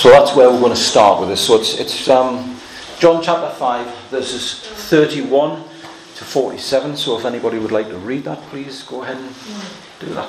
So that's where we're going to start with this. So it's John chapter 5, verses 31 to 47. So if anybody would like to read that, please go ahead and do that.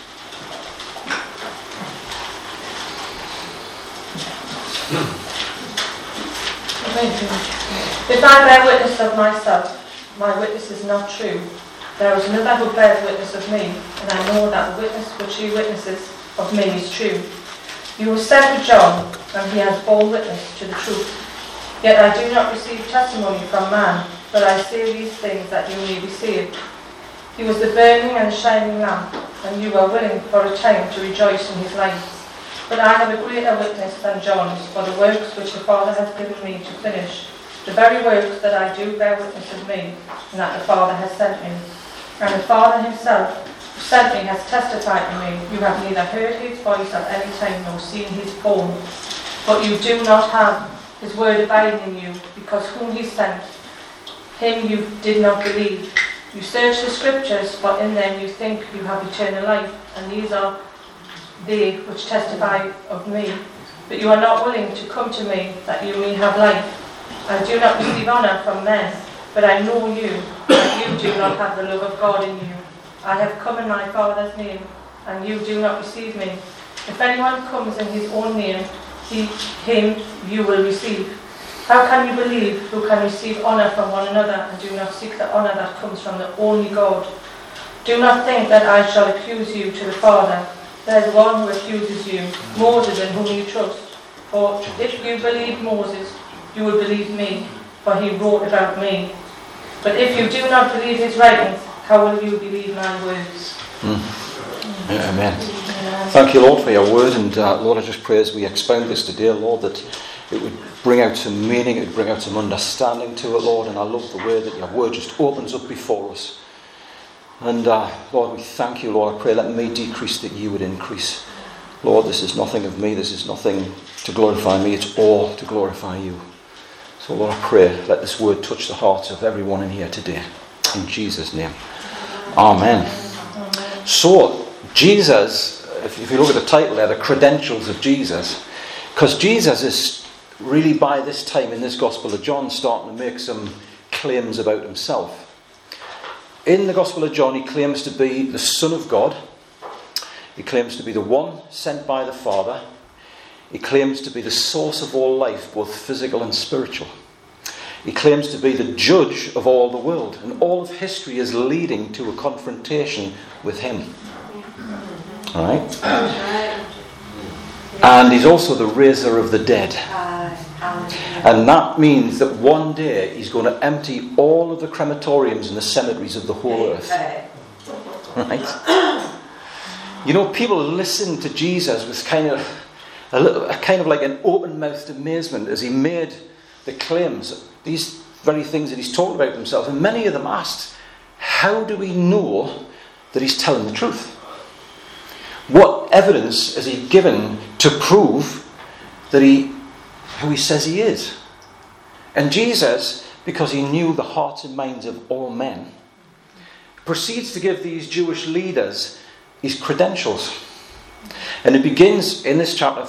If I bear witness of myself, my witness is not true. There is another who bears witness of me, and I know that the witness which he witnesses of me is true. You were sent to John, and he has borne witness to the truth. Yet I do not receive testimony from man, but I say these things that you may be saved. He was the burning and shining lamp, and you were willing for a time to rejoice in his light. But I have a greater witness than John's, for the works which the Father has given me to finish. The very works that I do bear witness of me, and that the Father has sent me. And the Father himself, who sent me, has testified to me. You have neither heard his voice at any time, nor seen his form. But you do not have his word abiding in you, because whom he sent, him you did not believe. You search the scriptures, for in them you think you have eternal life, and these are they which testify of me. But you are not willing to come to me, that you may have life. I do not receive honour from men, but I know you, that you do not have the love of God in you. I have come in my Father's name, and you do not receive me. If anyone comes in his own name, him you will receive. How can you believe who can receive honour from one another, and do not seek the honour that comes from the only God? Do not think that I shall accuse you to the Father. There is one who accuses you, Moses, in whom you trust. For if you believe Moses, you will believe me, for he wrote about me. But if you do not believe his writings, how will you believe my words? Amen. Thank you, Lord, for your word. And Lord, I just pray as we expound this today, Lord, that it would bring out some meaning, it would bring out some understanding to it, Lord. And I love the way that your word just opens up before us. And Lord, we thank you, Lord. I pray let me decrease that you would increase. Lord, this is nothing of me. This is nothing to glorify me. It's all to glorify you. So Lord, I pray let this word touch the hearts of everyone in here today. In Jesus' name. Amen. So, Jesus, if you look at the title there, the credentials of Jesus, because Jesus is really by this time in this Gospel of John starting to make some claims about himself. In the Gospel of John, he claims to be the Son of God. He claims to be the one sent by the Father. He claims to be the source of all life, both physical and spiritual. He claims to be the judge of all the world. And all of history is leading to a confrontation with him. Alright? And he's also the raiser of the dead. And that means that one day he's going to empty all of the crematoriums and the cemeteries of the whole earth. Right? You know, people listen to Jesus with kind of like an open-mouthed amazement as he made the claims, these very things that he's talking about himself. And many of them asked, how do we know that he's telling the truth? What evidence has he given to prove that who he says he is? And Jesus, because he knew the hearts and minds of all men, proceeds to give these Jewish leaders his credentials. And it begins in this chapter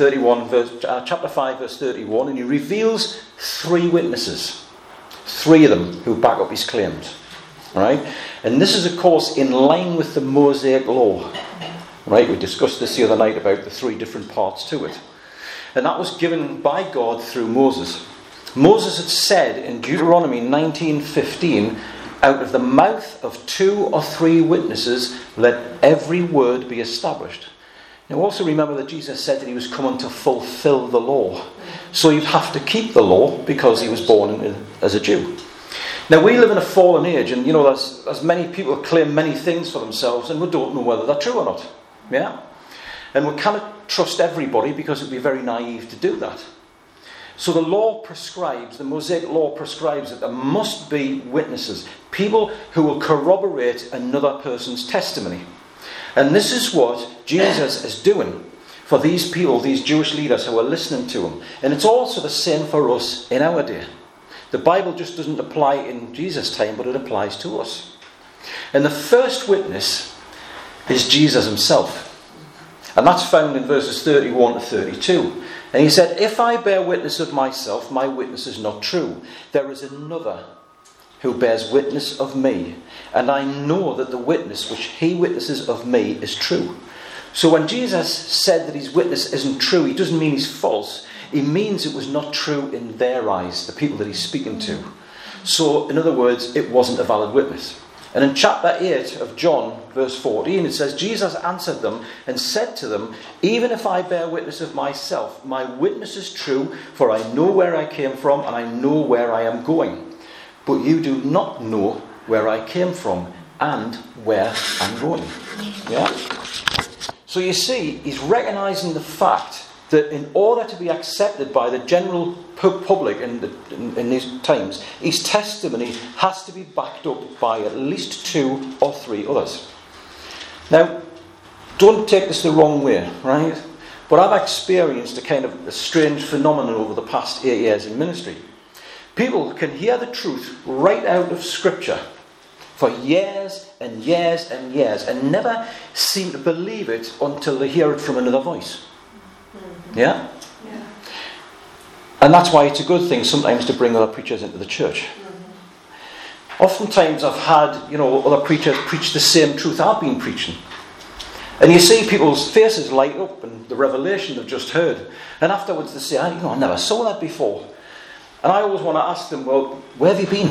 5, verse 31, and he reveals 3 witnesses, 3 of them who back up his claims. Right? And this is, of course, in line with the Mosaic law. Right? We discussed this the other night about the 3 different parts to it. And that was given by God through Moses. Moses had said in Deuteronomy 19:15, out of the mouth of 2 or 3 witnesses, let every word be established. Now also remember that Jesus said that he was coming to fulfill the law. So you'd have to keep the law because he was born as a Jew. Now we live in a fallen age, and you know there's many people claim many things for themselves and we don't know whether they're true or not. Yeah? And we cannot trust everybody because it would be very naive to do that. So the law prescribes, the Mosaic law prescribes that there must be witnesses, people who will corroborate another person's testimony. And this is what Jesus is doing for these people, these Jewish leaders who are listening to him. And it's also the same for us in our day. The Bible just doesn't apply in Jesus' time, but it applies to us. And the first witness is Jesus himself. And that's found in verses 31 to 32. And he said, if I bear witness of myself, my witness is not true. There is another who bears witness of me, and I know that the witness which he witnesses of me is true. So when Jesus said that his witness isn't true, he doesn't mean he's false. He means it was not true in their eyes, the people that he's speaking to. So, in other words, it wasn't a valid witness. And in chapter 8 of John, verse 14, it says, Jesus answered them and said to them, even if I bear witness of myself, my witness is true, for I know where I came from and I know where I am going. But you do not know where I came from and where I'm going. Yeah? So you see, he's recognising the fact that in order to be accepted by the general public in these times, his testimony has to be backed up by at least 2 or 3 others. Now, don't take this the wrong way, right? But I've experienced a kind of a strange phenomenon over the past 8 years in ministry. People can hear the truth right out of Scripture for years and years and years and never seem to believe it until they hear it from another voice. Yeah? Yeah. And that's why it's a good thing sometimes to bring other preachers into the church. Oftentimes I've had, other preachers preach the same truth I've been preaching. And you see people's faces light up and the revelation they've just heard. And afterwards they say, I never saw that before. And I always want to ask them, well, where have you been?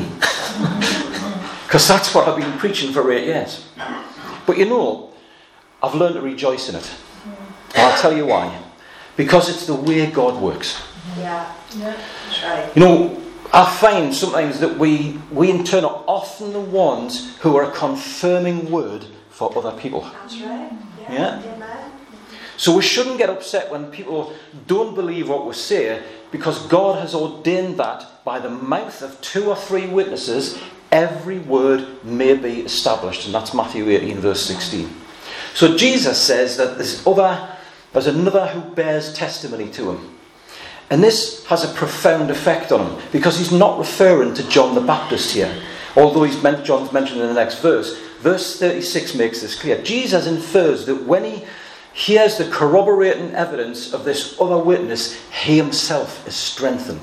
Because that's what I've been preaching for 8 years. But I've learned to rejoice in it. And I'll tell you why. Because it's the way God works. Yeah, that's right. I find sometimes that we in turn are often the ones who are a confirming word for other people. That's right. Yeah? Amen. So we shouldn't get upset when people don't believe what we say, because God has ordained that by the mouth of 2 or 3 witnesses, every word may be established. And that's Matthew 18, verse 16. So Jesus says that there's another who bears testimony to him. And this has a profound effect on him, because he's not referring to John the Baptist here, although John's mentioned in the next verse. Verse 36 makes this clear. Jesus infers that when he hears the corroborating evidence of this other witness, he himself is strengthened.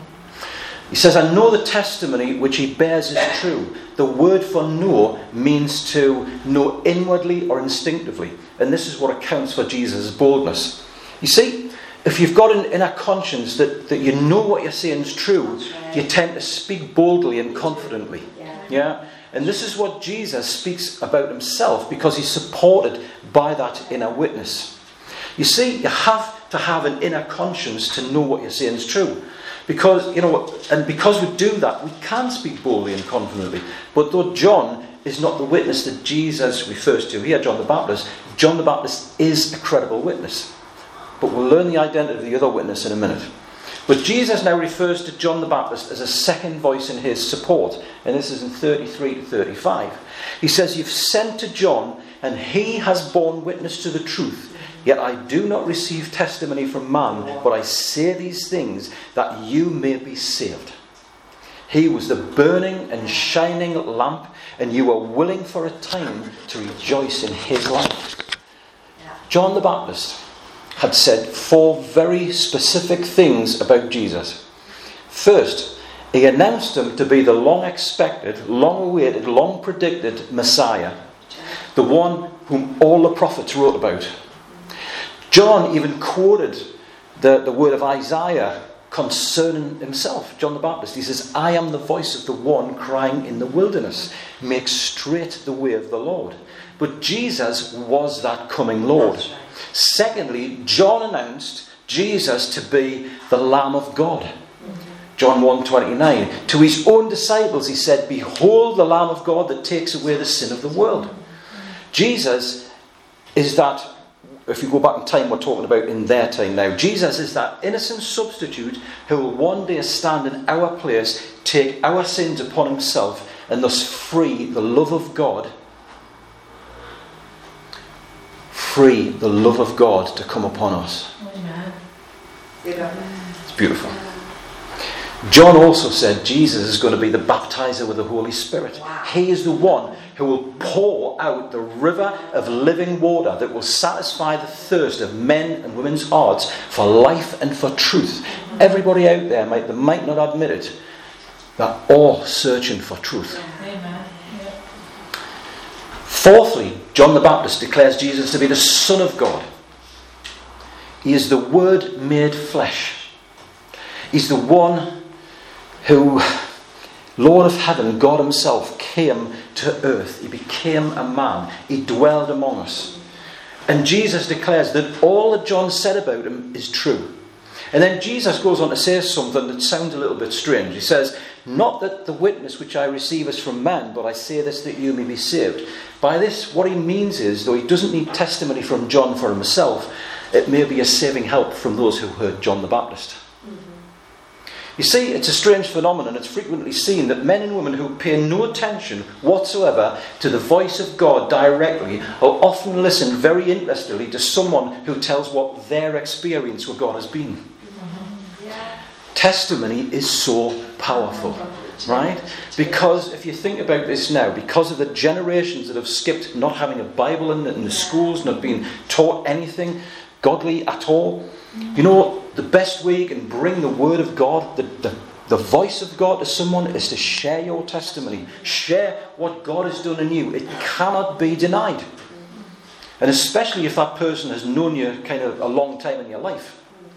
He says, I know the testimony which he bears is true. The word for know means to know inwardly or instinctively. And this is what accounts for Jesus' boldness. You see, if you've got an inner conscience that you know what you're saying is true, you tend to speak boldly and confidently. Yeah? And this is what Jesus speaks about himself, because he's supported by that inner witness. You see, you have to have an inner conscience to know what you're saying is true. Because, and because we do that, we can speak boldly and confidently. But though John is not the witness that Jesus refers to here, John the Baptist is a credible witness. But we'll learn the identity of the other witness in a minute. But Jesus now refers to John the Baptist as a second voice in his support. And this is in 33 to 35. He says, you've sent to John, and he has borne witness to the truth. Yet I do not receive testimony from man, but I say these things that you may be saved. He was the burning and shining lamp, and you were willing for a time to rejoice in his light. John the Baptist had said 4 very specific things about Jesus. First, he announced him to be the long-expected, long-awaited, long-predicted Messiah, the one whom all the prophets wrote about. John even quoted the word of Isaiah concerning himself, John the Baptist. He says, I am the voice of the one crying in the wilderness, make straight the way of the Lord. But Jesus was that coming Lord. Secondly, John announced Jesus to be the Lamb of God. John 1:29. To his own disciples he said, behold the Lamb of God that takes away the sin of the world. Jesus is that, if you go back in time, we're talking about in their time now. Jesus is that innocent substitute who will one day stand in our place, take our sins upon himself, and thus free the love of God. Free the love of God to come upon us. Amen. It's beautiful. John also said Jesus is going to be the baptizer with the Holy Spirit. Wow. He is the one who will pour out the river of living water that will satisfy the thirst of men and women's hearts for life and for truth. Everybody out there that might not admit it, they're all searching for truth. Amen. Yeah. Fourthly, John the Baptist declares Jesus to be the Son of God. He is the Word made flesh. He's the one who, Lord of heaven, God himself, came to earth. He became a man. He dwelled among us. And Jesus declares that all that John said about him is true. And then Jesus goes on to say something that sounds a little bit strange. He says, "Not that the witness which I receive is from man, but I say this that you may be saved." By this, what he means is, though he doesn't need testimony from John for himself, it may be a saving help from those who heard John the Baptist. You see, it's a strange phenomenon. It's frequently seen that men and women who pay no attention whatsoever to the voice of God directly will often listen very interestedly to someone who tells what their experience with God has been. Testimony is so powerful, right? Because if you think about this now, because of the generations that have skipped not having a Bible in the schools, not being taught anything godly at all, you know, the best way you can bring the word of God, the voice of God to someone is to share your testimony. Share what God has done in you. It cannot be denied. And especially if that person has known you kind of a long time in your life.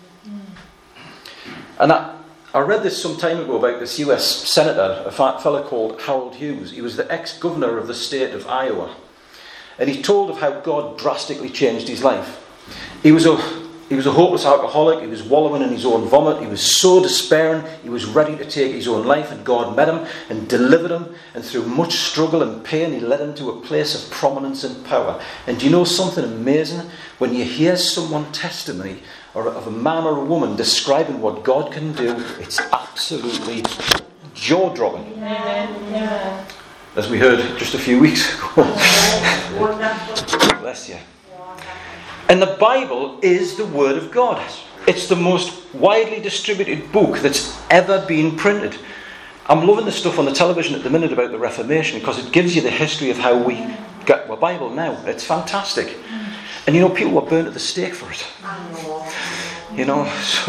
And I read this some time ago about this US senator, a fellow called Harold Hughes. He was the ex-governor of the state of Iowa. And he told of how God drastically changed his life. He was a hopeless alcoholic. He was wallowing in his own vomit. He was so despairing. He was ready to take his own life. And God met him and delivered him. And through much struggle and pain, he led him to a place of prominence and power. And do you know something amazing? When you hear someone's testimony, or of a man or a woman describing what God can do, it's absolutely jaw-dropping. Yeah. As we heard just a few weeks ago. Bless you. And the Bible is the Word of God. It's the most widely distributed book that's ever been printed. I'm loving the stuff on the television at the minute about the Reformation because it gives you the history of how we got our Bible now. It's fantastic. And you know, people were burnt at the stake for it. You know,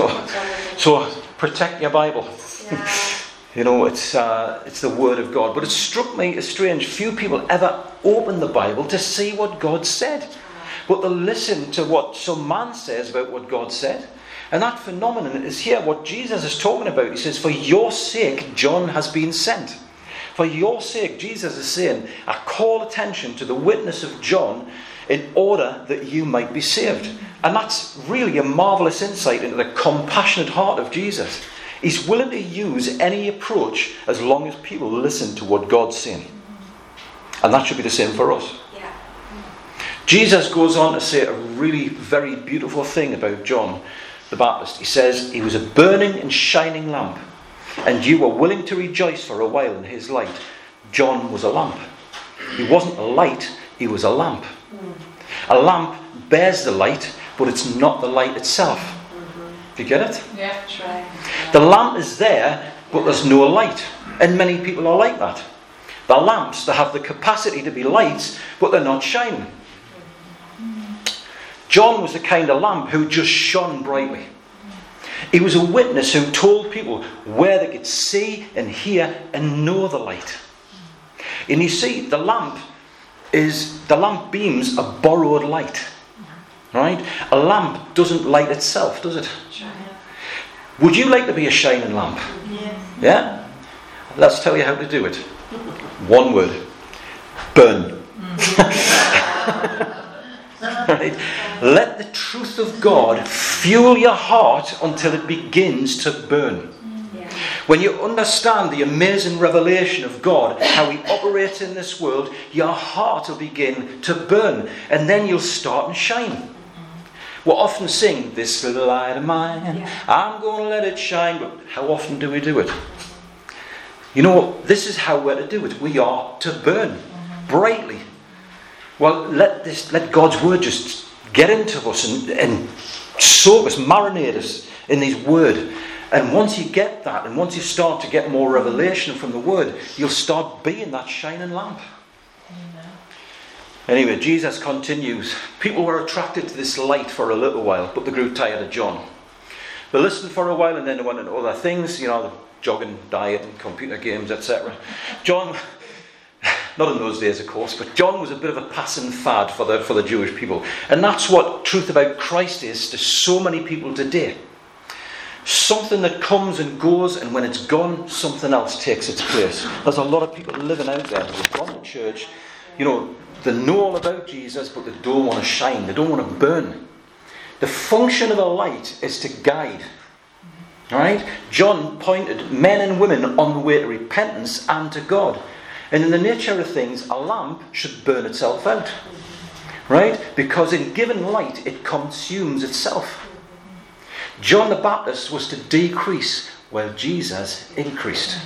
so protect your Bible. You know, it's the Word of God. But it struck me as strange. Few people ever open the Bible to see what God said. But they listen to what some man says about what God said. And that phenomenon is here, what Jesus is talking about. He says, for your sake, John has been sent. For your sake, Jesus is saying, I call attention to the witness of John in order that you might be saved. And that's really a marvellous insight into the compassionate heart of Jesus. He's willing to use any approach as long as people listen to what God's saying. And that should be the same for us. Jesus goes on to say a really very beautiful thing about John the Baptist. He says, he was a burning and shining lamp, and you were willing to rejoice for a while in his light. John was a lamp. He wasn't a light, he was a lamp. A lamp bears the light, but it's not the light itself. Do you get it? Yeah, that's right. The lamp is there, but there's no light. And many people are like that. The lamps, they have the capacity to be lights, but they're not shining. John was the kind of lamp who just shone brightly. He was a witness who told people where they could see and hear and know the light. And you see, the lamp beams a borrowed light. Right? A lamp doesn't light itself, does it? Would you like to be a shining lamp? Yeah? Let's tell you how to do it. One word. Burn. Right? Let the truth of God fuel your heart until it begins to burn. When you understand the amazing revelation of God, how he operates in this world, your heart will begin to burn, and then you'll start and shine. We'll often sing, this little light of mine, I'm going to let it shine, but how often do we do it? You know, this is how we're to do it. We are to burn brightly. Well, let God's word just get into us and soak us, marinate us in his word. And once you get that, and once you start to get more revelation from the Word, you'll start being that shining lamp. Anyway, Jesus continues. People were attracted to this light for a little while, but they grew tired of John. They listened for a while and then they went into other things, the jogging, diet and computer games, etc. John, not in those days of course, but John was a bit of a passing fad for the Jewish people. And that's what truth about Christ is to so many people today. Something that comes and goes, and when it's gone, something else takes its place. There's a lot of people living out there who've gone to church, they know all about Jesus, but they don't want to shine. They don't want to burn. The function of a light is to guide. Alright? John pointed men and women on the way to repentance and to God. And in the nature of things, a lamp should burn itself out. Right? Because in giving light, it consumes itself. John the Baptist was to decrease while Jesus increased.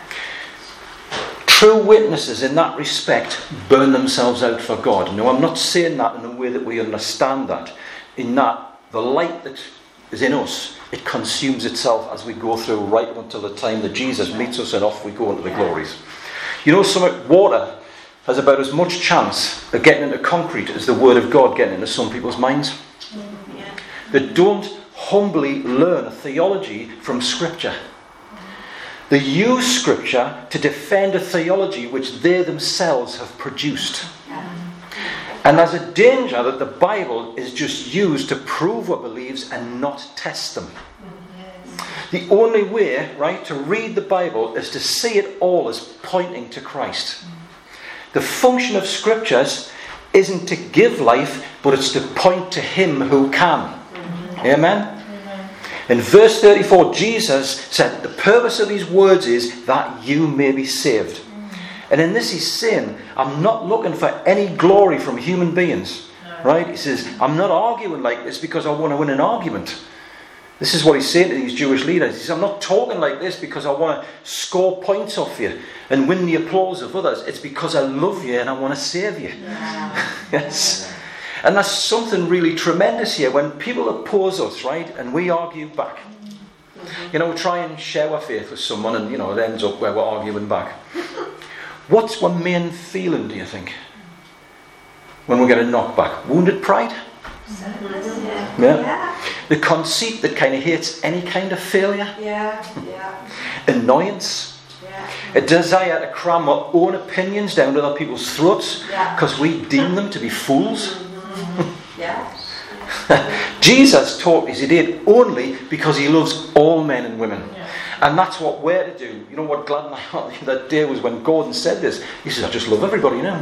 True witnesses in that respect burn themselves out for God. Now, I'm not saying that in the way that we understand that. In that, the light that is in us, it consumes itself as we go through right up until the time that Jesus meets us and off we go into the glories. Water has about as much chance of getting into concrete as the Word of God getting into some people's minds. They don't humbly learn a theology from Scripture. They use Scripture to defend a theology which they themselves have produced. And there's a danger that the Bible is just used to prove what beliefs and not test them. The only way, right, to read the Bible is to see it all as pointing to Christ. The function of Scriptures isn't to give life, but it's to point to Him who can. Amen? In verse 34, Jesus said, the purpose of these words is that you may be saved. And in this he's saying, I'm not looking for any glory from human beings. Right? He says, I'm not arguing like this because I want to win an argument. This is what he's saying to these Jewish leaders. He says, I'm not talking like this because I want to score points off you and win the applause of others. It's because I love you and I want to save you. Yes. And that's something really tremendous here. When people oppose us, right, and we argue back. We try and share our faith with someone and, it ends up where we're arguing back. What's our main feeling, do you think? When we get a knockback? Wounded pride? Yeah. The conceit that kind of hates any kind of failure? Annoyance? A desire to cram our own opinions down other people's throats because we deem them to be fools? Jesus taught as he did only because he loves all men and women. And that's what we're to do. You know what gladdened my heart that day was when Gordon said this. He says, I just love everybody now.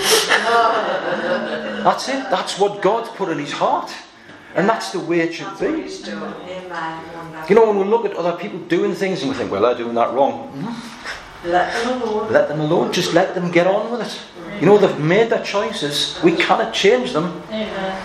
That's it. That's what God's put in his heart. And that's the way it should be. When we look at other people doing things and we think, well, they're doing that wrong. Let them alone. Let them alone. Just let them get on with it. They've made their choices. We cannot change them. Amen.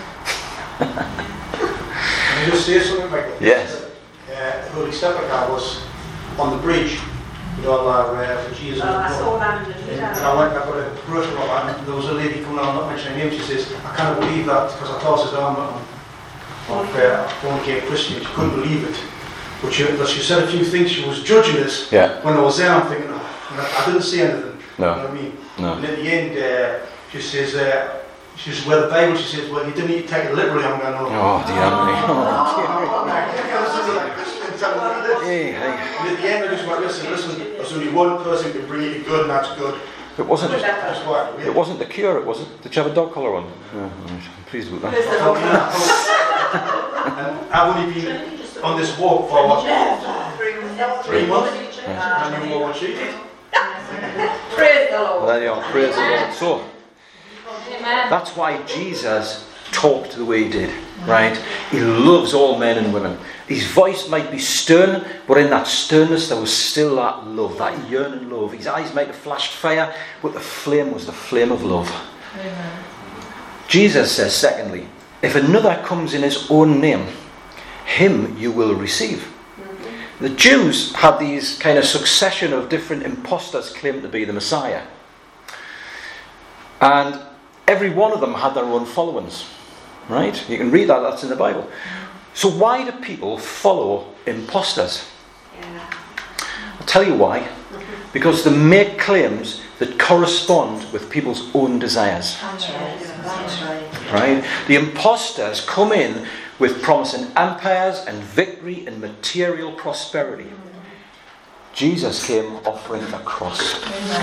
Can I just say something, Michael? Yes. Holy Sepulchre was on the bridge with all our Jesus. I saw that in the video. And I went, I got a brochure of it, and there was a lady coming on, not mentioning her name, she says, I can't believe that, because I tossed his arm on born again Christian, she couldn't believe it. But she said a few things, she was judging us. When I was there, I'm thinking, I didn't say anything. No. You know what I mean? No. And at the end, she says, well, the Bible, she says, well, you didn't need to take it literally. I'm going, oh, Hey. And at the end, I just went, listen, there's only one person who can bring you to good, and that's good. It wasn't. That's why. It wasn't the cure. It wasn't. Did you have a dog collar on? No, I'm pleased with that. And I've only been on this walk for what? 3 months. And you know what she did? Praise the Lord. There you are. Praise the Lord. So, that's why Jesus talked the way he did, right? He loves all men and women. His voice might be stern, but in that sternness there was still that love, that yearning love. His eyes might have flashed fire, but the flame was the flame of love. Amen. Jesus says, secondly, if another comes in his own name, him you will receive. The Jews had these kind of succession of different impostors claimed to be the Messiah. And every one of them had their own followings. Right? You can read that, that's in the Bible. So why do people follow impostors? I'll tell you why. Because they make claims that correspond with people's own desires. That's right. Right? The imposters come in with promising empires and victory and material prosperity. Jesus came offering a cross.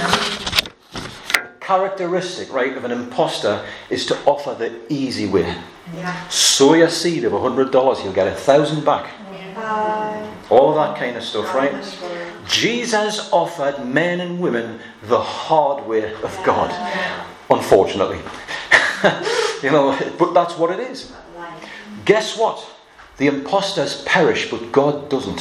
Characteristic, right, of an imposter is to offer the easy way. Sow your seed of $100, you'll get 1,000 back. All of that kind of stuff, right? Jesus offered men and women the hard way of God, unfortunately. But that's what it is. Guess what? The imposters perish, but God doesn't.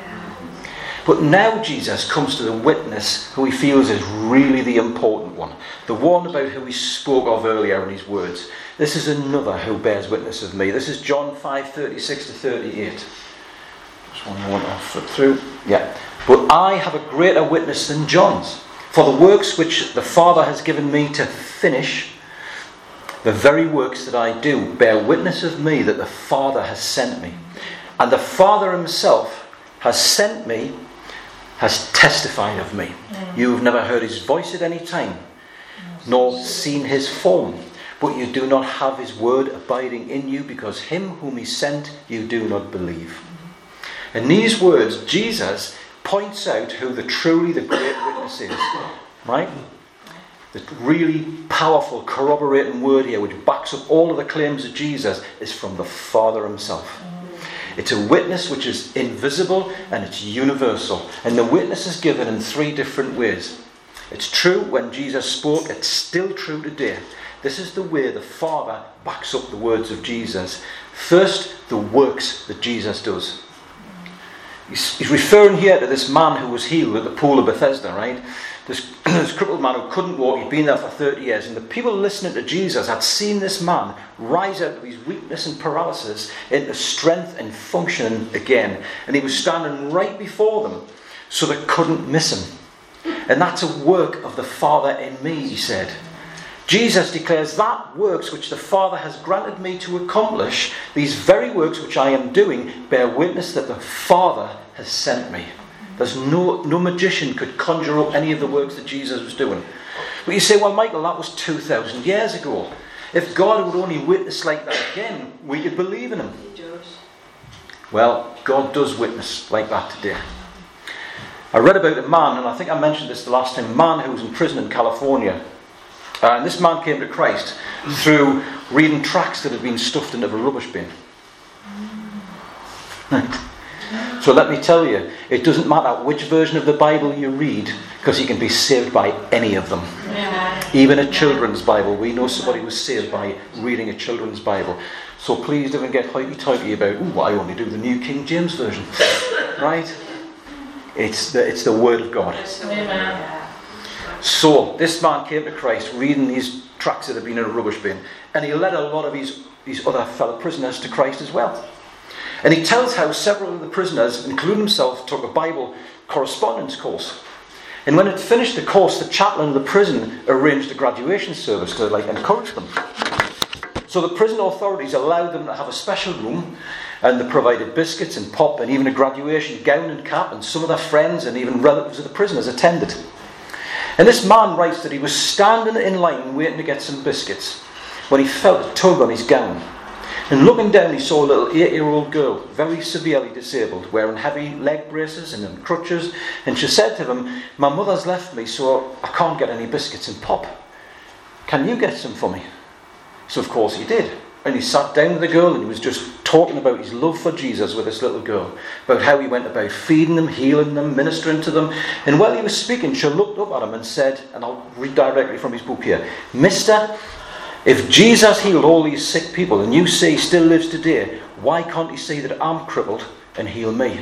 But now Jesus comes to the witness who he feels is really the important one. The one about who he spoke of earlier in his words. This is another who bears witness of me. This is John 5:36-38. Just one I want to flip through. Yeah. But I have a greater witness than John's. For the works which the Father has given me to finish, the very works that I do, bear witness of me that the Father has sent me. And the Father himself has sent me, has testified of me. You have never heard his voice at any time, nor seen his form. But you do not have his word abiding in you, because him whom he sent you do not believe. In these words, Jesus points out who the great witness is. Right? The really powerful corroborating word here, which backs up all of the claims of Jesus, is from the Father himself. It's a witness which is invisible and it's universal. And the witness is given in 3 different ways. It's true when Jesus spoke, it's still true today. This is the way the Father backs up the words of Jesus. First, the works that Jesus does. He's referring here to this man who was healed at the pool of Bethesda, right? This crippled man who couldn't walk, he'd been there for 30 years, and the people listening to Jesus had seen this man rise out of his weakness and paralysis into strength and function again. And he was standing right before them, so they couldn't miss him. And that's a work of the Father in me, he said. Jesus declares that works which the Father has granted me to accomplish, these very works which I am doing, bear witness that the Father has sent me. There's no magician could conjure up any of the works that Jesus was doing. But you say, well, Michael, that was 2,000 years ago. If God would only witness like that again, we could believe in him. He does. Well, God does witness like that today. I read about a man, and I think I mentioned this the last time, a man who was in prison in California. And this man came to Christ through reading tracts that had been stuffed into a rubbish bin. So let me tell you, it doesn't matter which version of the Bible you read, because you can be saved by any of them. Yeah. Even a children's Bible. We know somebody was saved by reading a children's Bible. So please don't get hoity-toity about, I only do the New King James Version. Right? It's the Word of God. Amen. So this man came to Christ reading these tracts that had been in a rubbish bin, and he led a lot of his other fellow prisoners to Christ as well. And he tells how several of the prisoners, including himself, took a Bible correspondence course. And when it finished the course, the chaplain of the prison arranged a graduation service to encourage them. So the prison authorities allowed them to have a special room, and they provided biscuits and pop and even a graduation gown and cap, and some of their friends and even relatives of the prisoners attended. And this man writes that he was standing in line waiting to get some biscuits when he felt a tug on his gown. And looking down, he saw a little 8-year-old girl, very severely disabled, wearing heavy leg braces and crutches. And she said to him, "My mother's left me, so I can't get any biscuits and pop. Can you get some for me?" So of course he did. And he sat down with the girl and he was just talking about his love for Jesus with this little girl, about how he went about feeding them, healing them, ministering to them. And while he was speaking, she looked up at him and said, and I'll read directly from his book here, "Mister, if Jesus healed all these sick people and you say he still lives today, why can't he say that I'm crippled and heal me?"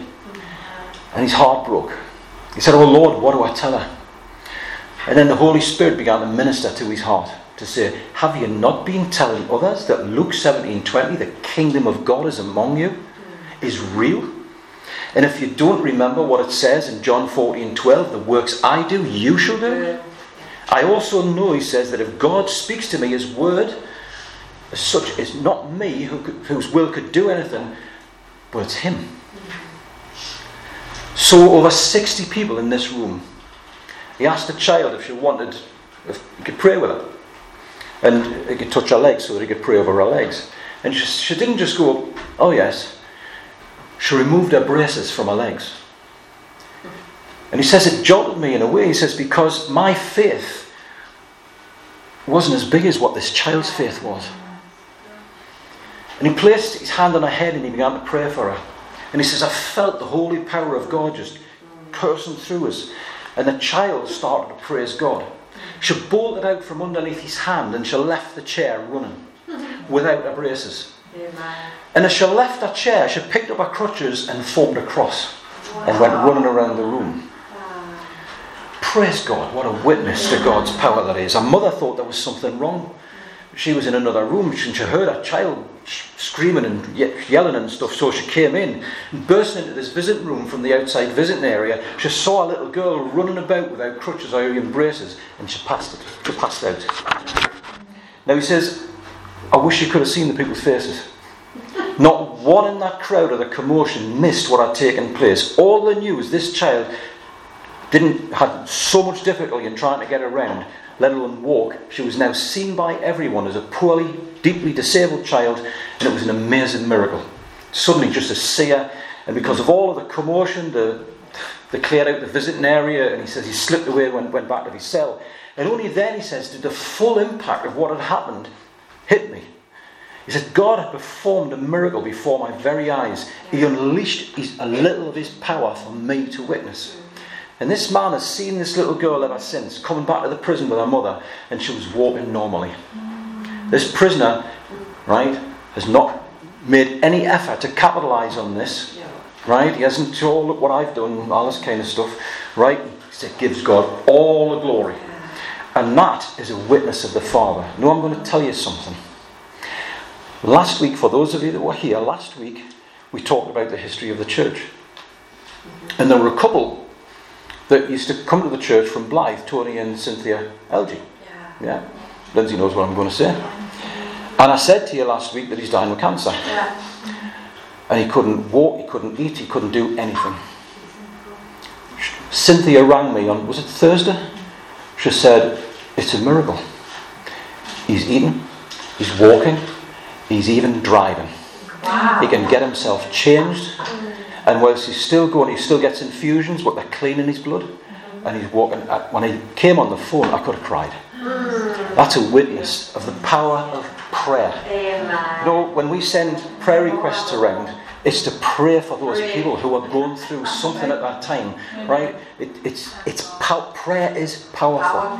And his heart broke. He said, "Oh Lord, what do I tell her?" And then the Holy Spirit began to minister to his heart, to say, "Have you not been telling others that Luke 17:20, the kingdom of God is among you, is real? And if you don't remember what it says in John 14:12, the works I do, you shall do. I also know," he says, "that if God speaks to me his word, as such, it's not me whose will could do anything, but it's him." So over 60 people in this room. He asked the child if he could pray with her. And he could touch her legs so that he could pray over her legs. And she didn't just go, oh yes. She removed her braces from her legs. And he says it jolted me in a way. He says, because my faith wasn't as big as what this child's faith was. And he placed his hand on her head and he began to pray for her. And he says, I felt the holy power of God just coursing through us. And the child started to praise God. She bolted out from underneath his hand and she left the chair running without her braces. And as she left her chair, she picked up her crutches and formed a cross and went running around the room. Praise God, what a witness to God's power that is. Her mother thought there was something wrong. She was in another room and she heard her child screaming and yelling and stuff, so she came in and bursting into this visiting room from the outside visiting area. She saw a little girl running about without crutches or even braces, and she passed out. Now he says, I wish you could have seen the people's faces. Not one in that crowd of the commotion missed what had taken place. All they knew is this child had so much difficulty in trying to get around, let alone walk. She was now seen by everyone as a poorly, deeply disabled child, and it was an amazing miracle. Suddenly just to see her, and because of all of the commotion, they cleared out the visiting area, and he says he slipped away and went back to his cell. And only then, he says, did the full impact of what had happened hit me. He said, God had performed a miracle before my very eyes. He unleashed a little of his power for me to witness. And this man has seen this little girl ever since, coming back to the prison with her mother, and she was walking normally. This prisoner, right, has not made any effort to capitalise on this, right? He hasn't said, oh, look what I've done, all this kind of stuff, right? He gives God all the glory. And that is a witness of the Father. Now I'm going to tell you something. Last week, for those of you that were here, last week, we talked about the history of the church. And there were a couple that used to come to the church from Blythe, Tony and Cynthia Elgie. Yeah. Lindsay knows what I'm going to say. And I said to you last week that he's dying with cancer. And he couldn't walk, he couldn't eat, he couldn't do anything. Cynthia rang me on, was it Thursday? She said, it's a miracle. He's eating, he's walking, he's even driving. Wow. He can get himself changed. And whilst he's still going, he still gets infusions, but they're cleaning his blood. And he's walking. When he came on the phone, I could have cried. That's a witness of the power of prayer. You know, when we send prayer requests around, it's to pray for those people who are going through something at that time, right? Prayer is powerful.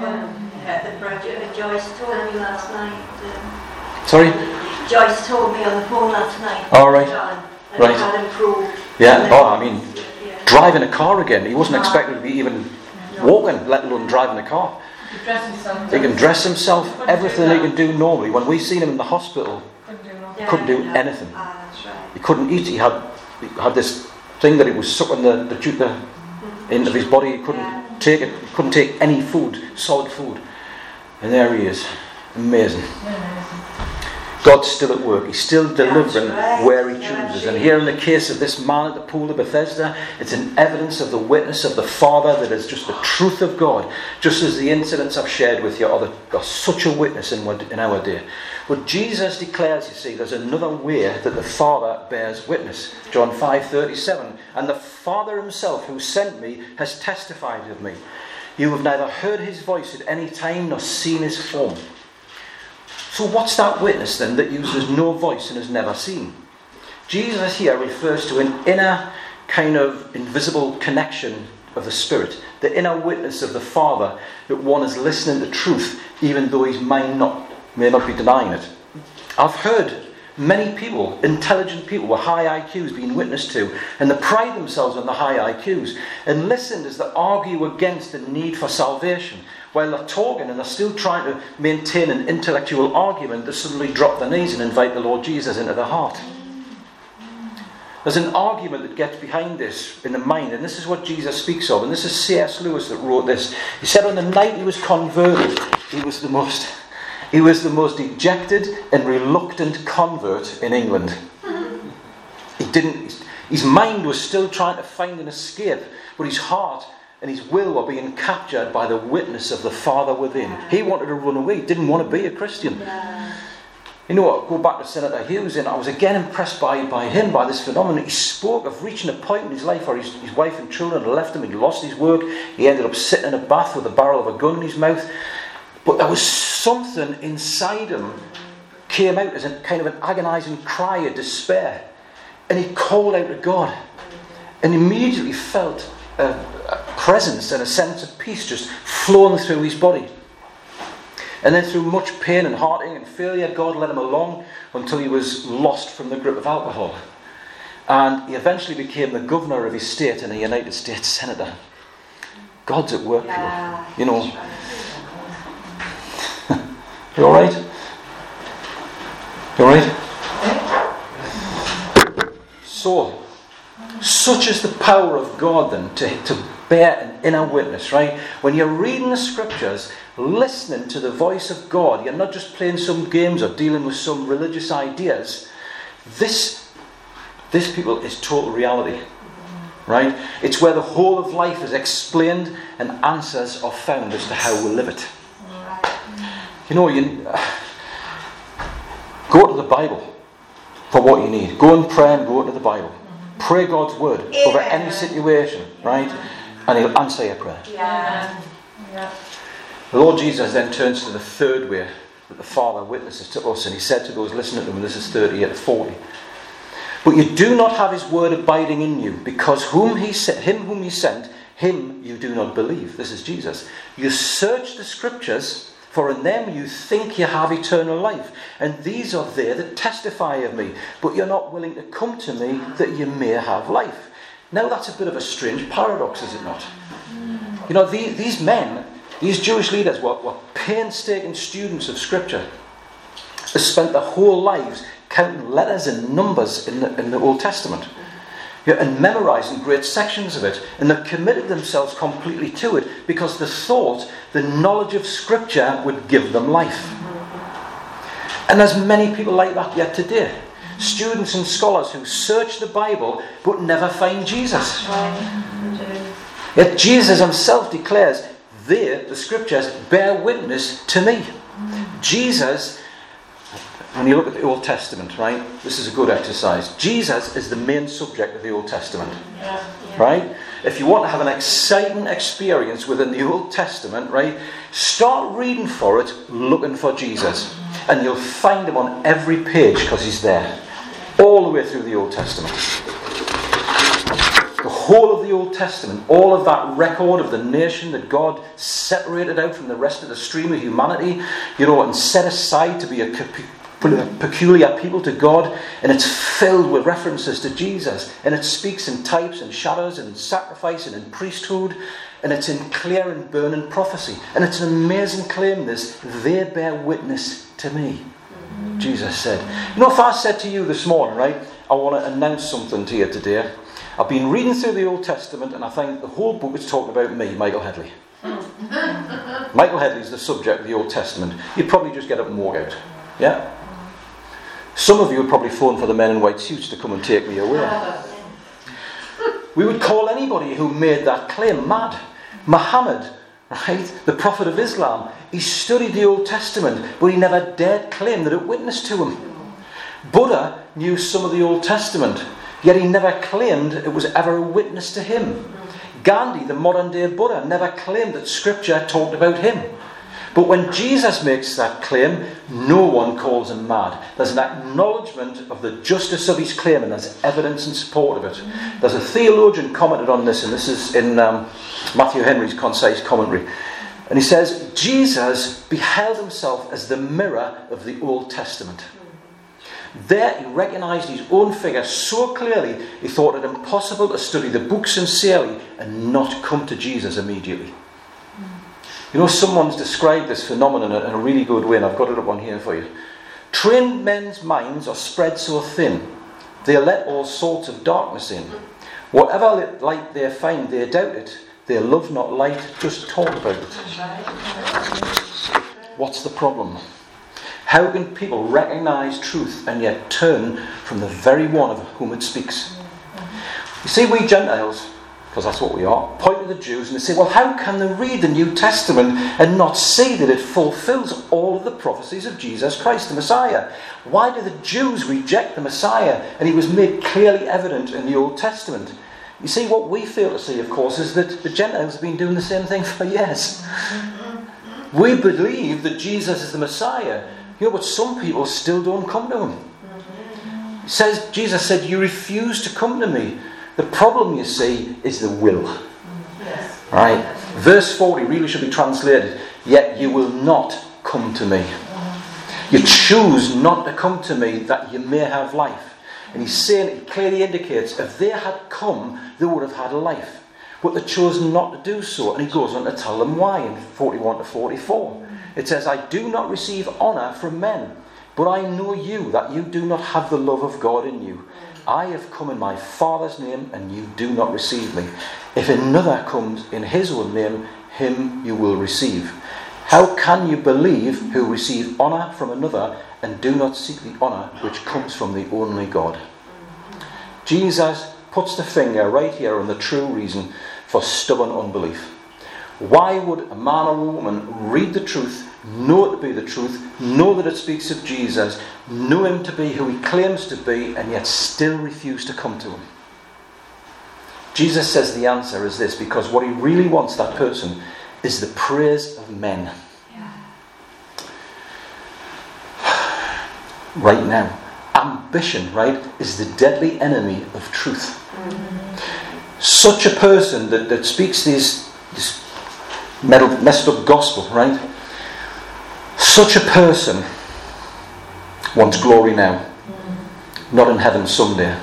Joyce told me last night. Sorry? Joyce told me on the phone last night. All right. Right. Had improved. Yeah. Driving a car again. He wasn't expected to be even walking, let alone driving a car. He can dress himself, everything he can do normally. When we seen him in the hospital, he couldn't do anything. He couldn't eat. He had this thing that he was sucking the juice into his body. He couldn't take it. He couldn't take any food, solid food. And there he is. Amazing. God's still at work. He's still delivering where he chooses. And here in the case of this man at the pool of Bethesda, it's an evidence of the witness of the Father that is just the truth of God. Just as the incidents I've shared with you are such a witness in our day. But Jesus declares, you see, there's another way that the Father bears witness. John 5:37. And the Father himself who sent me has testified of me. You have neither heard his voice at any time nor seen his form. So what's that witness then that uses no voice and is never seen? Jesus here refers to an inner kind of invisible connection of the Spirit, the inner witness of the Father, that one is listening to truth even though his mind may not be denying it. I've heard many people, intelligent people with high IQs being witnessed to, and they pride themselves on the high IQs and listened as they argue against the need for salvation. While they're talking and they're still trying to maintain an intellectual argument, they suddenly drop their knees and invite the Lord Jesus into their heart. There's an argument that gets behind this in the mind, and this is what Jesus speaks of, and this is C.S. Lewis that wrote this. He said on the night he was converted, he was the most dejected and reluctant convert in England. He His mind was still trying to find an escape, but his heart and his will were being captured by the witness of the Father within. He wanted to run away. He didn't want to be a Christian. You know what? Go back to Senator Hughes, and I was again impressed by him, by this phenomenon. He spoke of reaching a point in his life where his wife and children had left him. He lost his work. He ended up sitting in a bath with the barrel of a gun in his mouth. But there was something inside him came out as a kind of an agonising cry of despair. And he called out to God. And immediately felt a presence and a sense of peace just flowing through his body. And then through much pain and heartache and failure, God led him along until he was lost from the grip of alcohol. And he eventually became the governor of his state and a United States senator. God's at work, people. You know. You alright? You alright? So, such is the power of God then to bear an inner witness, right? When you're reading the scriptures, listening to the voice of God, you're not just playing some games or dealing with some religious ideas. This people is total reality, right? It's where the whole of life is explained and answers are found as to how we live it. You know, go to the Bible for what you need. Go and pray and go to the Bible. Pray God's word over any situation, right? And he'll answer your prayer. The Lord Jesus then turns to the third way that the Father witnesses to us, and he said to those listening to him, this is 38 to 40, but you do not have his word abiding in you, because him whom he sent, him you do not believe. This is Jesus. You search the scriptures, for in them you think you have eternal life, and these are there that testify of me, but you're not willing to come to me that you may have life. Now that's a bit of a strange paradox, is it not? You know, these men, these Jewish leaders were painstaking students of Scripture. They spent their whole lives counting letters and numbers in the Old Testament, and memorising great sections of it. And they committed themselves completely to it because they thought the knowledge of Scripture would give them life. And there's many people like that yet today. Students and scholars who search the Bible but never find Jesus. Yet Jesus himself declares, the scriptures bear witness to me. Jesus, when you look at the Old Testament, right, this is a good exercise. Jesus is the main subject of the Old Testament. Right? If you want to have an exciting experience within the Old Testament, right, start reading for it, looking for Jesus. And you'll find him on every page because he's there. All the way through the Old Testament. The whole of the Old Testament, all of that record of the nation that God separated out from the rest of the stream of humanity, you know, and set aside to be a peculiar people to God, and it's filled with references to Jesus, and it speaks in types and shadows and in sacrifice and in priesthood, and it's in clear and burning prophecy. And it's an amazing claim, this, they bear witness to me, Jesus said. You know, if I said to you this morning, right, I want to announce something to you today. I've been reading through the Old Testament, and I think the whole book is talking about me, Michael Headley. Michael Headley is the subject of the Old Testament. You'd probably just get up and walk out. Yeah? Some of you would probably phone for the men in white suits to come and take me away. We would call anybody who made that claim mad. Muhammad, right, the prophet of Islam, he studied the Old Testament, but he never dared claim that it witnessed to him. Buddha knew some of the Old Testament, yet he never claimed it was ever a witness to him. Gandhi, the modern day Buddha, never claimed that Scripture talked about him. But when Jesus makes that claim, no one calls him mad. There's an acknowledgement of the justice of his claim, and there's evidence in support of it. There's a theologian commented on this, and this is in Matthew Henry's concise commentary. And he says, Jesus beheld himself as the mirror of the Old Testament. There he recognised his own figure so clearly, he thought it impossible to study the book sincerely and not come to Jesus immediately. You know, someone's described this phenomenon in a really good way, and I've got it up on here for you. Trained men's minds are spread so thin, they let all sorts of darkness in. Whatever light they find, they doubt it. They love not light, just talk about it. What's the problem? How can people recognise truth and yet turn from the very one of whom it speaks? You see, we Gentiles, because that's what we are, point to the Jews and they say, well, how can they read the New Testament and not see that it fulfills all of the prophecies of Jesus Christ, the Messiah? Why do the Jews reject the Messiah? And he was made clearly evident in the Old Testament. You see, what we fail to see, of course, is that the Gentiles have been doing the same thing for years. We believe that Jesus is the Messiah, but some people still don't come to him. Jesus said, you refuse to come to me. The problem, you see, is the will. Yes. Right? Verse 40 really should be translated, yet you will not come to me. You choose not to come to me that you may have life. And he's saying, it clearly indicates, if they had come, they would have had life. But they chose not to do so. And he goes on to tell them why in 41 to 44. It says, I do not receive honour from men, but I know you, that you do not have the love of God in you. I have come in my Father's name, and you do not receive me. If another comes in his own name, him you will receive. How can you believe who receive honour from another and do not seek the honour which comes from the only God? Jesus puts the finger right here on the true reason for stubborn unbelief. Why would a man or a woman read the truth, know it to be the truth, know that it speaks of Jesus, know him to be who he claims to be, and yet still refuse to come to him? Jesus says the answer is this, because what he really wants, that person, is the praise of men. Right now. Ambition, right, is the deadly enemy of truth. Such a person that speaks this messed up gospel, right? Such a person wants glory now, not in heaven someday.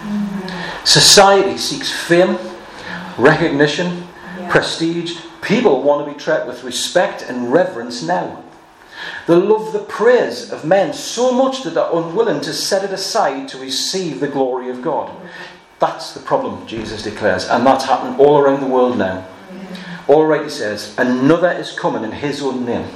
Society seeks fame, recognition, prestige. People want to be treated with respect and reverence now. They love the praise of men so much that they're unwilling to set it aside to receive the glory of God. That's the problem, Jesus declares, and that's happening all around the world now. All right, he says, another is coming in his own name,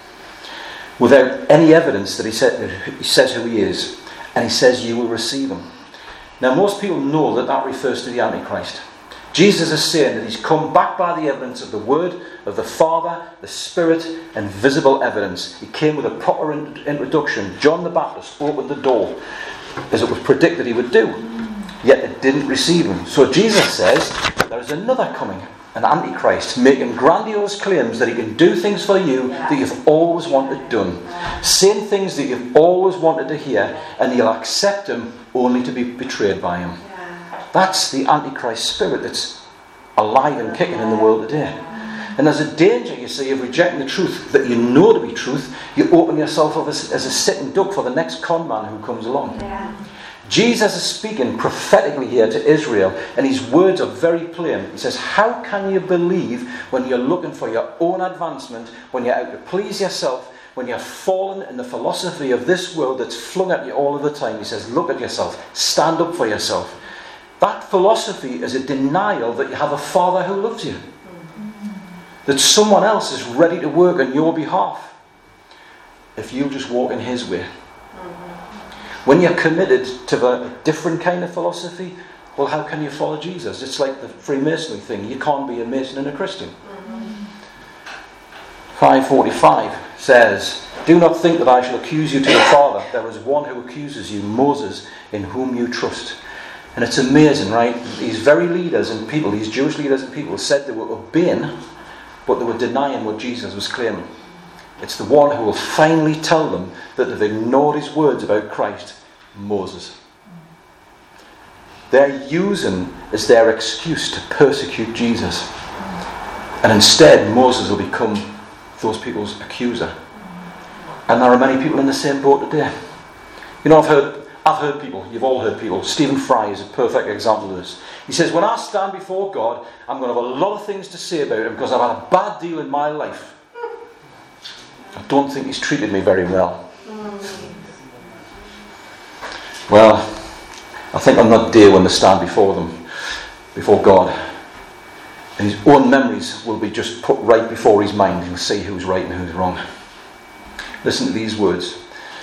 without any evidence that he says who he is, and he says you will receive him. Now, most people know that refers to the Antichrist. Jesus is saying that he's come back by the evidence of the Word, of the Father, the Spirit, and visible evidence. He came with a proper introduction. John the Baptist opened the door, as it was predicted he would do. Yet it didn't receive him. So Jesus says, there is another coming, an Antichrist, making grandiose claims that he can do things for you that you've always wanted done. Saying things that you've always wanted to hear, and you'll accept him only to be betrayed by him. That's the Antichrist spirit that's alive and kicking in the world today. And there's a danger, you see, of rejecting the truth that you know to be truth. You open yourself up as a sitting duck for the next con man who comes along. Jesus is speaking prophetically here to Israel, and his words are very plain. He says, how can you believe when you're looking for your own advancement, when you're out to please yourself, when you're fallen in the philosophy of this world that's flung at you all of the time? He says, look at yourself, stand up for yourself. That philosophy is a denial that you have a Father who loves you. That someone else is ready to work on your behalf if you just walk in his way. When you're committed to a different kind of philosophy, well, how can you follow Jesus? It's like the Freemasonry thing. You can't be a Mason and a Christian. 5:45 says, do not think that I shall accuse you to the Father. There is one who accuses you, Moses, in whom you trust. And it's amazing, right? These very leaders and people, these Jewish leaders and people, said they were obeying, but they were denying what Jesus was claiming. It's the one who will finally tell them that they've ignored his words about Christ, Moses. They're using as their excuse to persecute Jesus. And instead, Moses will become those people's accuser. And there are many people in the same boat today. You know, I've heard people, you've all heard people. Stephen Fry is a perfect example of this. He says, when I stand before God, I'm going to have a lot of things to say about him because I've had a bad deal in my life. I don't think he's treated me very well. Well, I think on that day when they stand before them, before God, and his own memories will be just put right before his mind and see who's right and who's wrong. Listen to these words.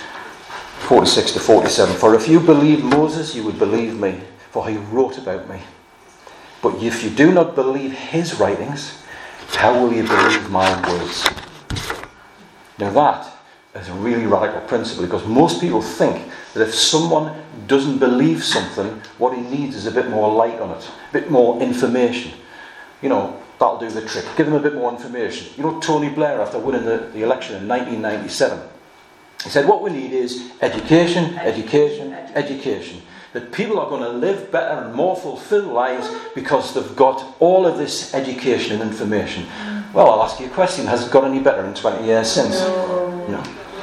46 to 47. For if you believe Moses, you would believe me, for he wrote about me. But if you do not believe his writings, how will you believe my words? Now that is a really radical principle, because most people think that if someone doesn't believe something, what he needs is a bit more light on it, a bit more information. That'll do the trick. Give them a bit more information. Tony Blair, after winning the election in 1997, he said, what we need is education, education, education. That people are going to live better and more fulfilled lives because they've got all of this education and information. Well, I'll ask you a question. Has it got any better in 20 years since? No.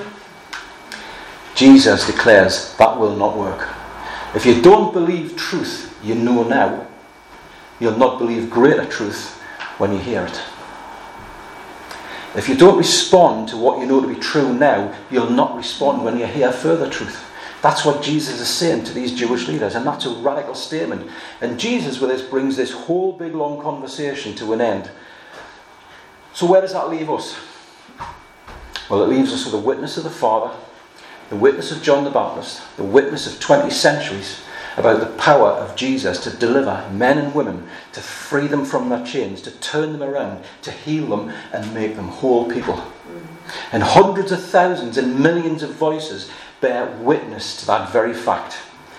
Jesus declares that will not work. If you don't believe truth you know now, you'll not believe greater truth when you hear it. If you don't respond to what you know to be true now, you'll not respond when you hear further truth. That's what Jesus is saying to these Jewish leaders, and that's a radical statement. And Jesus with this brings this whole big long conversation to an end. So where does that leave us? Well, it leaves us with the witness of the Father, the witness of John the Baptist, the witness of 20 centuries about the power of Jesus to deliver men and women, to free them from their chains, to turn them around, to heal them and make them whole people. And hundreds of thousands and millions of voices bear witness to that very fact.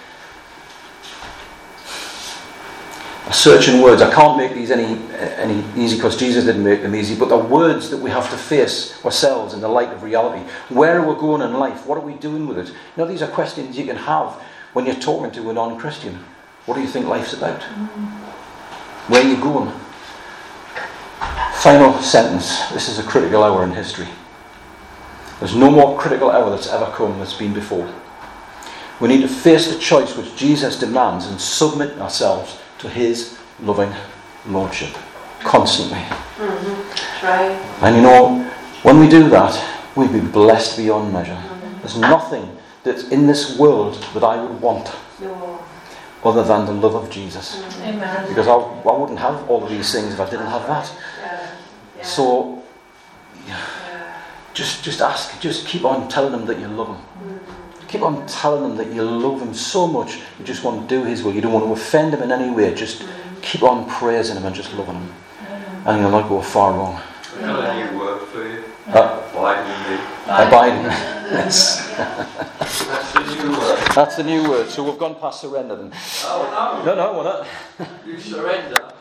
A search in words. I can't make these any easy because Jesus didn't make them easy, but the words that we have to face ourselves in the light of reality. Where are we going in life? What are we doing with it? These are questions you can have when you're talking to a non-Christian. What do you think life's about? Where are you going? Final sentence. This is a critical hour in history. There's no more critical hour that's ever come that's been before. We need to face the choice which Jesus demands and submit ourselves to his loving lordship constantly. Right. And when we do that, we'll be blessed beyond measure. There's nothing that's in this world that I would want other than the love of Jesus. Amen. Because I wouldn't have all of these things if I didn't have that. So just ask, just keep on telling them that you love him. Keep on telling them that you love him so much you just want to do his will. You don't want to offend him in any way. Just keep on praising him and just loving him. And you'll not go far wrong. Another new word for you. Abiding. Yes. That's the new word. That's the new word. So we've gone past surrender then. Oh, No, we're not. You surrender.